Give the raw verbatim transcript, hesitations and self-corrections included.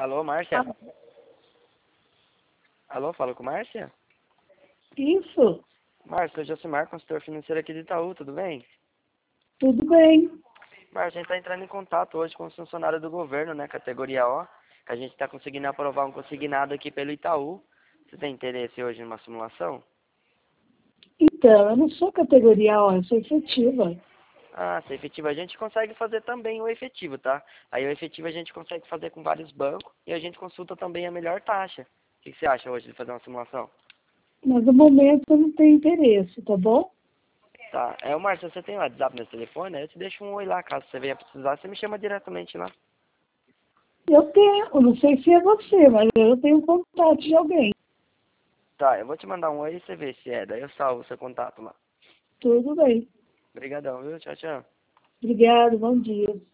Alô, Márcia? Ah, Alô, falo com Márcia? isso, Márcia, eu Josimar, consultor financeiro aqui de Itaú, tudo bem? tudo bem. Márcia, a gente está entrando em contato hoje com os funcionários do governo, né, categoria O, que a gente está conseguindo aprovar um consignado aqui pelo Itaú. Você tem interesse hoje em uma simulação? Então, eu não sou categoria O, eu sou efetiva. Ah, se é efetivo, a gente consegue fazer também o efetivo, tá? Aí o efetivo a gente consegue fazer com vários bancos e a gente consulta também a melhor taxa. O que você acha hoje de fazer uma simulação? Mas no momento eu não tenho interesse, tá bom? Tá, é o Márcio, você tem o WhatsApp nesse telefone? Aí eu te deixo um oi lá, caso você venha precisar, você me chama diretamente lá. Eu tenho, eu não sei se é você, mas eu tenho contato de alguém. Tá, eu vou te mandar um oi e você vê se é, daí eu salvo o seu contato lá. Tudo bem. Obrigadão, viu? Tchau, tchau. Obrigado, bom dia.